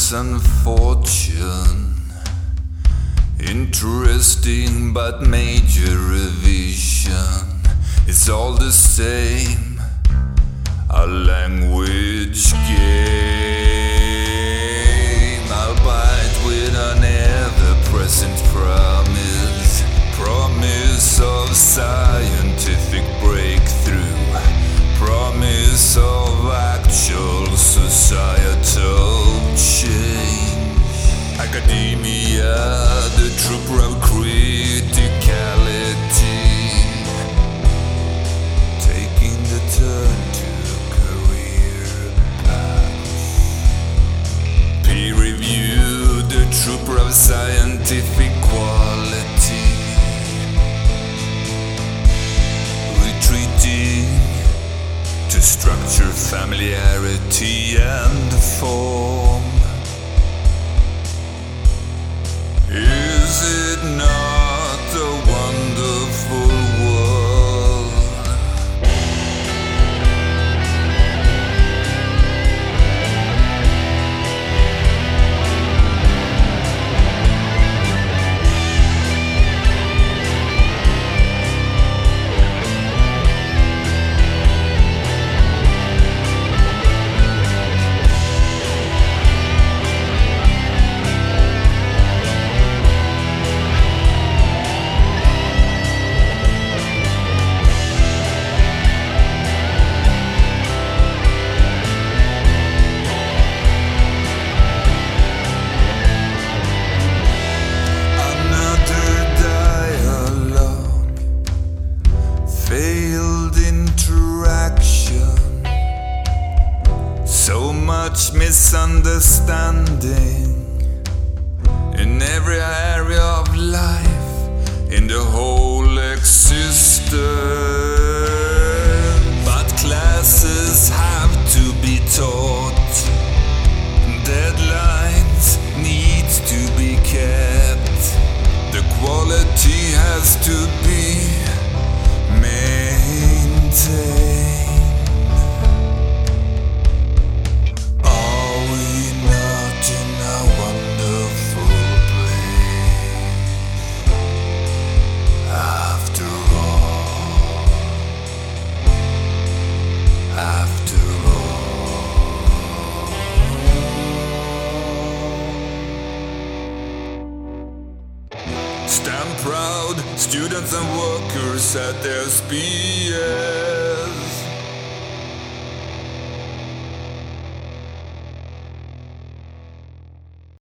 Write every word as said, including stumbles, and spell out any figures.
business and fortune. Interesting but major revision. It's all the same, a language game. Albeit with an ever-present promise, promise of scientific breakthrough, promise of actual societal change. Academia, the trooper of criticality, taking the turn to career paths. Peer review, the trooper of scientific quality, retreating to structure, familiarity and form. Is it not a wonderful world? Failed interaction, so much misunderstanding in every area of life, in the whole existence. But classes have to be taught, deadlines need to be kept, the quality has to be maintain. Are we not in a wonderful place after all? After all, stand proud, students and workers at their spear.